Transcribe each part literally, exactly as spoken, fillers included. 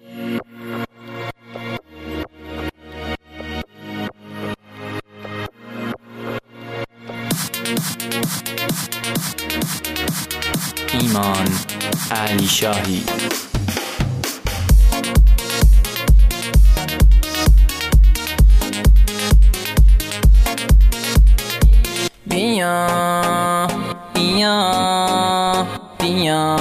ایمان علیشاهی. بیا بیا بیا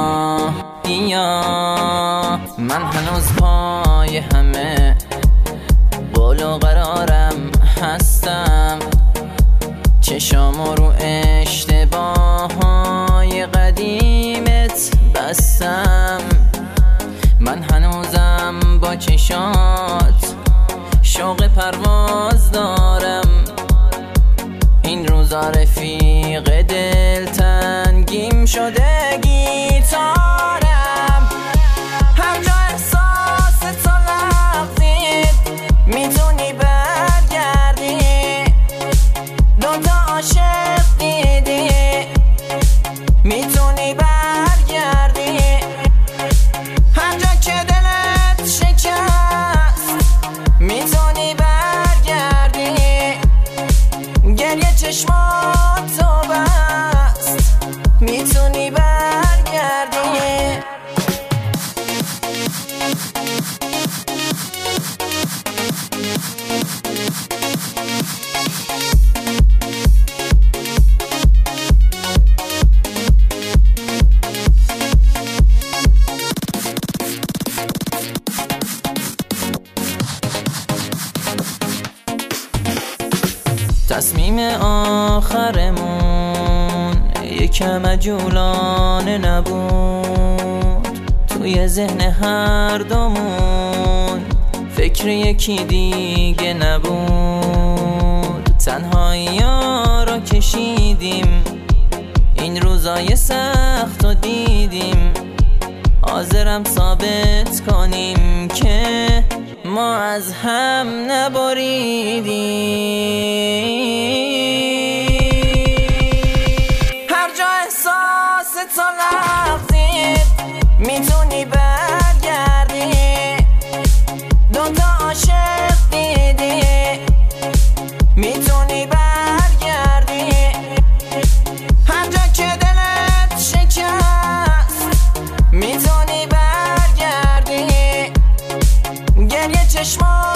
بیا، من هنوز پای همه قول و قرارم هستم، چشامو رو اشتباههای قدیمت بستم. من هنوزم با چشات شوق پرواز دارم، این روزا رفیق دلتنگیم شده گیتارم. هر جا احساس تو لغزید میتونی برگردی، دوتا عاشق دیدی میتونی برگردی. هر جا که دلت شکست میتونی برگردی، گریه چشماتو بست میتونی برگردی. تصمیم آخرمون یکم عجولانه نبود، توی ذهن هر دومون فکر یکی دیگه نبود. تنهایی ها را کشیدیم، این روزای سخت رو دیدیم، حاضرم ثابت کنیم که ما از هم نبریدیم. هر جا احساس تو لغزید میتونی برگردی، دوتا عاشق دیدی میتونی برگردی. هر جا که دلت شکست میتونی برگردی، گریه چشمان